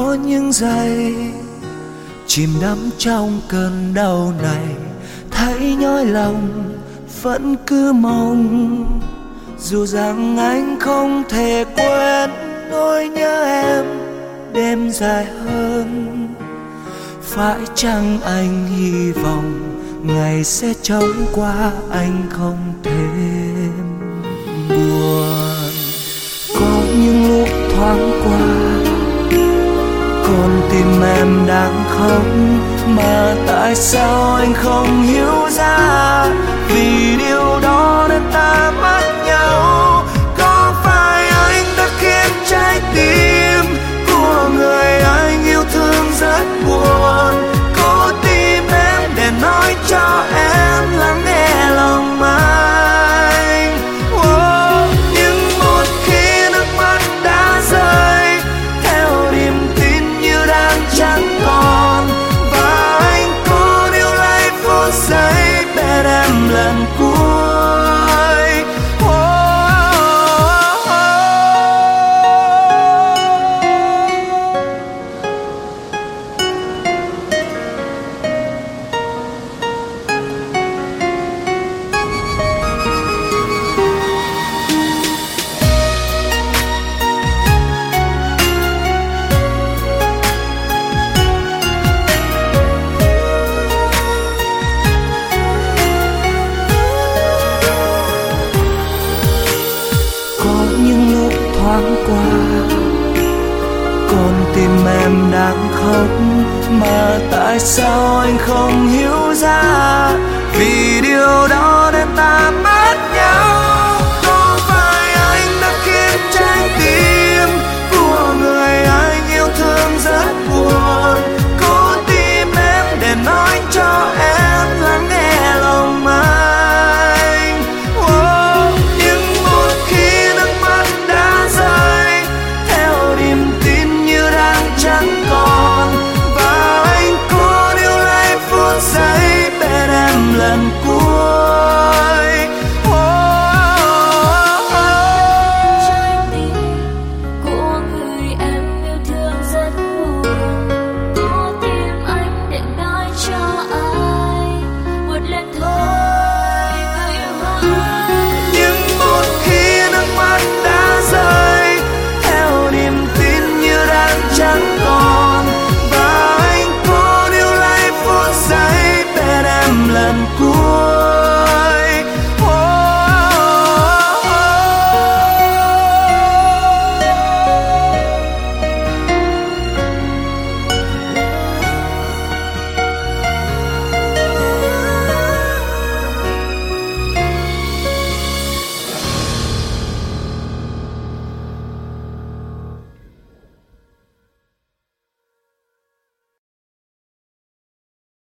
có những giây chìm đắm trong cơn đau này, thấy nhói lòng vẫn cứ mong, dù rằng anh không thể quên nỗi nhớ em đêm dài hơn. Phải chăng anh hy vọng ngày sẽ trôi qua, anh không thêm buồn. Có những lúc thoáng qua con tim em đang khóc, mà tại sao anh không hiểu ra, vì điều đó nên ta mất nhau. Có phải anh đã khiến trái tim của người anh yêu thương rất buồn? Cố tìm em để nói cho em lắng nghe lòng anh. Nhưng một khi nước mắt đã rơi theo niềm tin như đang chẳng còn, và anh cố níu lấy phút giây bên em lần cuối. Thoáng qua con tim em đang khóc, mà tại sao anh không hiểu ra, vì điều đó nên ta mất nhau. Có phải anh đã khiến trái tim của người anh yêu thương rất buồn? Cố tìm em để nói cho em lắng nghe lòng anh. Nhưng một khi nước mắt đã rơi theo niềm tin như đang chẳng còn, và anh cố níu lấy phút giây bên em lần cuối. Trái tim của người em yêu thương rất buồn, cố tìm anh để nói cho ai một lần thôi người yêu ơi. Nhưng một khi nước mắt đã rơi theo niềm tin như đang chẳng còn, và anh cố níu lấy phút giây bên em lần cuối.